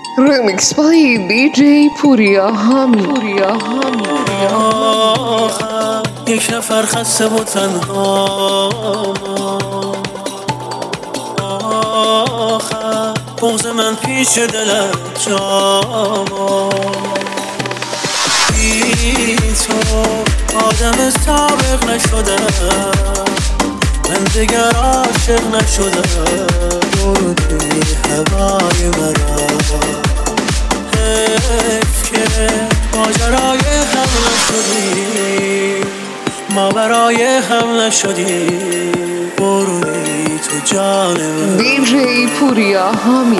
Remix by DJ پوریا هامی. یک نفر خسته و تنها آخر بغض من پیش دلت جاما بی تو آدم سابق نشدم من دیگر عاشق نشدم بردی هوای مرا حیف که ماجرای هم نشدی ما برای هم نشدی بردی تو جان من DJ پوریا هامی.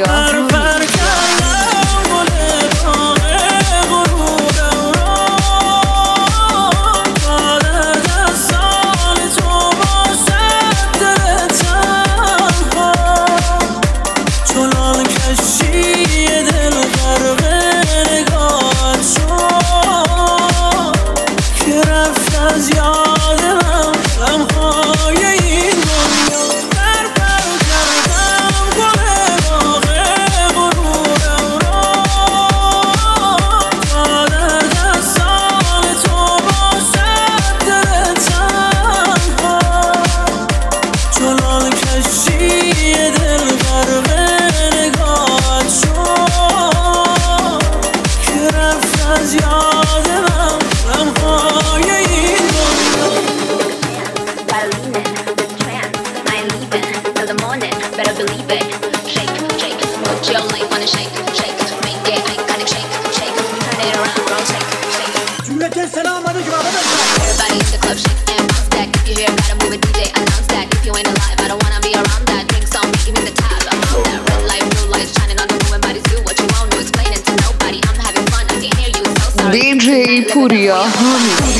DJ پوریا هامی.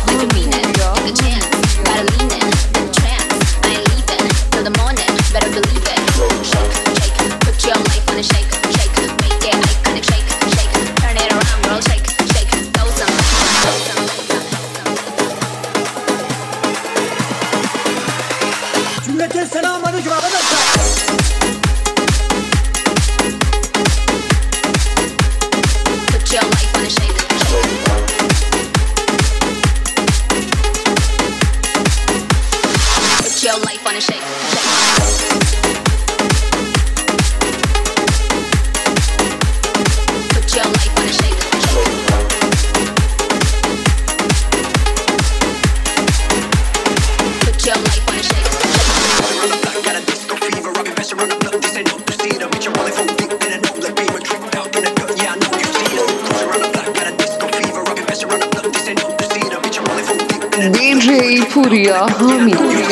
DJ پوریا هامی.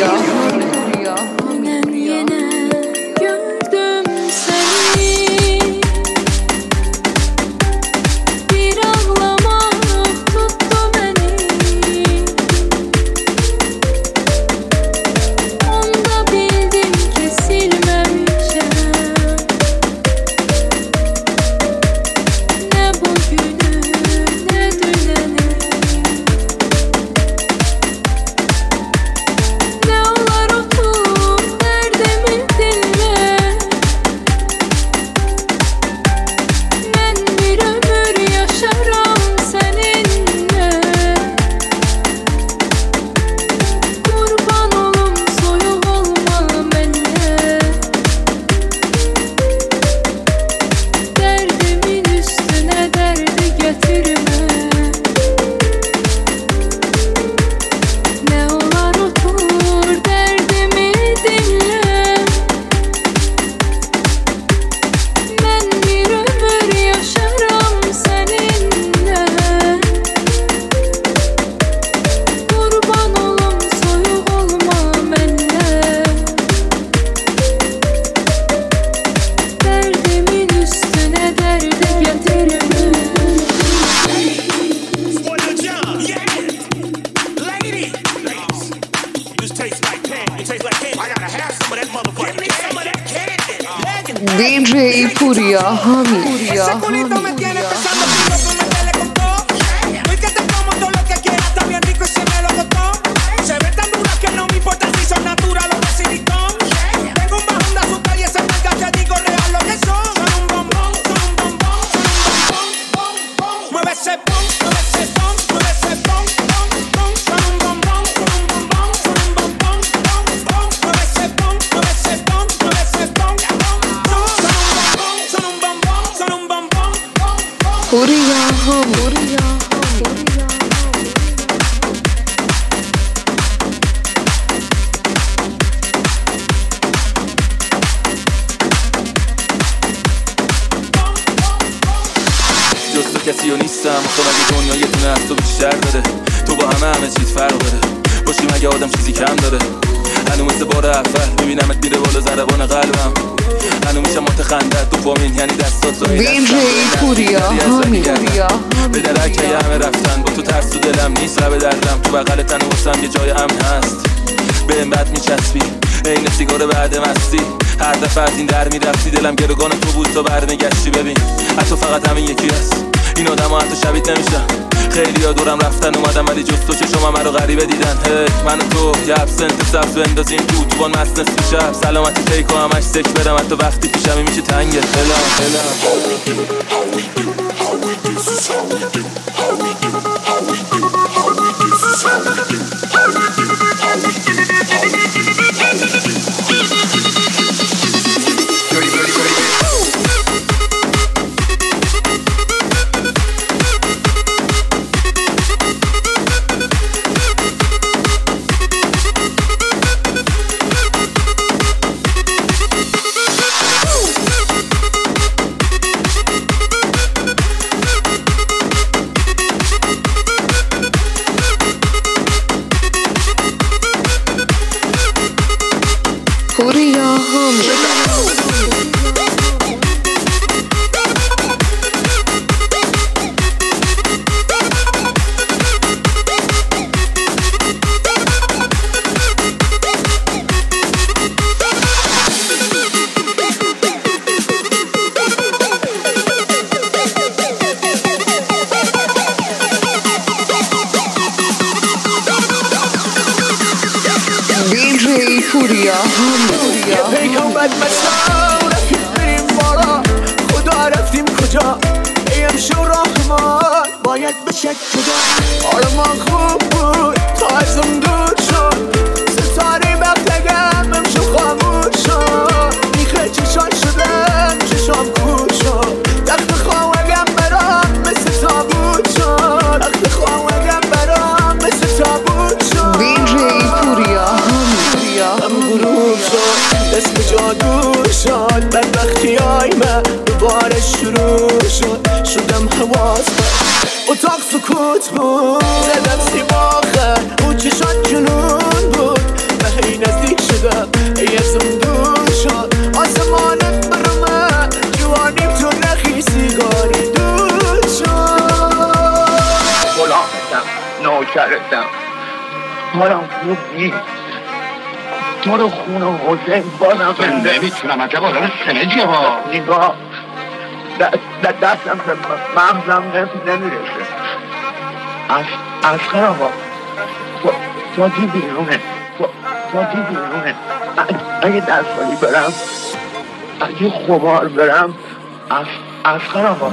DJ پوریا هامی. حامی. جز تو کسی و نیستم تو مگه دنیا یه دونه از تو بیشتر داره تو با همه چیز فرق داره باشی مگه آدم چیزی کم داره هنو مثل بار اول میبینمت میره بالا ضربان قلبم هنو میشم متخندت تو پامین یعنی دستات زایی دیجی پوریا حامی. به درک همه رفتن با تو ترس تو دلم نیست لب دردم تو بغل تن واسم یه جای امن هست به این بد میچسبی این سیگار بعد مستی هر دفعه از این در میرفتی دلم گروگان تو بود تا برنگشتی ببین حتی فقط همین یکی هست این آدم ها حتی شبیت نمیشن خیلی ها دورم رفتن اومدم ولی جز تو چشم من رو غریبه دیدن من و تو یه ابسنت سبز بندازیم تو بان مست نصف شب سلامتی فیک و همش سک برم حتی وقتی پیشمی میشه تنگه پوریا حامی. دیجی پوریا حامی. پیغمبر مسا رفتیم بریم بالا خدا رفتیم کجا ایم شو رحمان باید بشه کجا حال ما خوب بود تا ازم دور شد ستاره بختگم امشو خاموش شد میخه چشان شدم چشام کور شد تخت خواهگم برام مثل تابوت شد تخت خواهگم برام مثل تابوت شد دیجی پوریا حامی. هم غروب شد اسم جادو شد بدبختی های من دوباره شروع شد شدم حواس اتاق سکوت بود زدم سیباخه او چشات جنون بود به هی نزدیک شدم ای ازم دور شد آسمانت برمه جوانیم تو نخی سیگاری دور شد غلامتم نوکرتم حالم خوب نیست تو رو خونه حسین بازم نمیتونم عجب آدم سنجی ها نگاه دستم به مغزم نمیرسه اسخر آقا فاتی بیرونه اگه دستالی برم اگه خمار برم اسخر آقا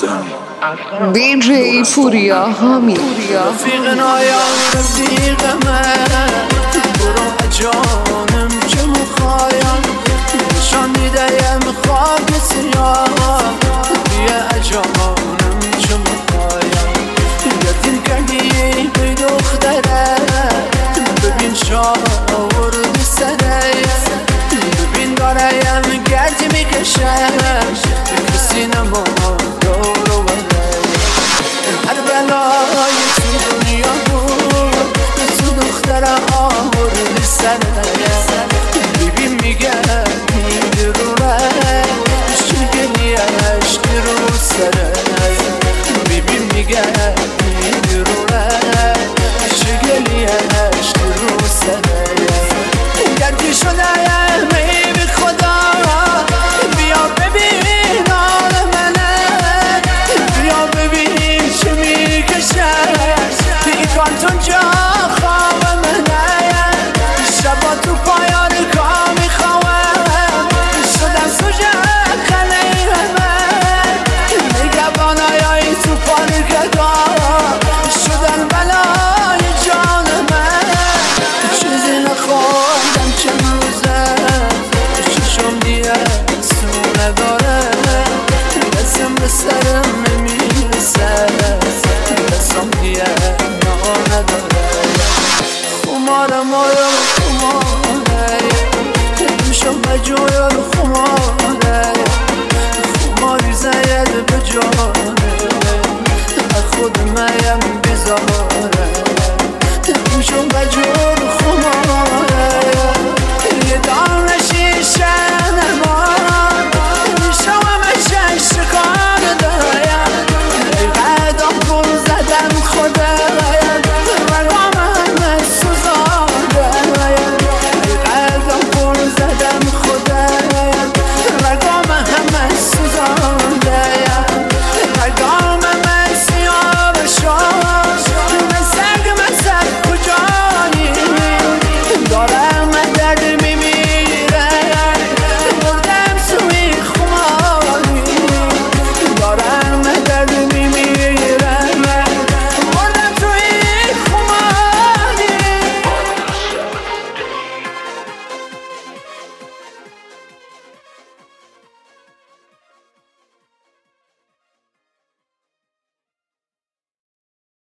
دیجی پوریا حامی. رفیق نایان رفیق من برو جانم که مخوایم نشان میدهیم خاک سیاه بیا جانم که مخوایم یتیم کردی به دختره ببین شاورد سره ببین داریم گرد میکشم به سینما دورو بره هر بلای تو دنیا بود تو دختر آورد سره ببین میگه میدرونه شگلی عشق رو سره ببین میگه میدرونه شگلی عشق رو سره گردی شده میبی خدا بیا ببین آن منه بیا ببین چه میکشه پیکانتون جا خواب منه شبا تو پایان کار میخواهم شدم سوژه خنه من نگبانایی تو پارکتا شدن بلای جان من چیزی نخوردم چه روزه چشم دیگه سو نداره دستم به سرم نمیرسه غلامی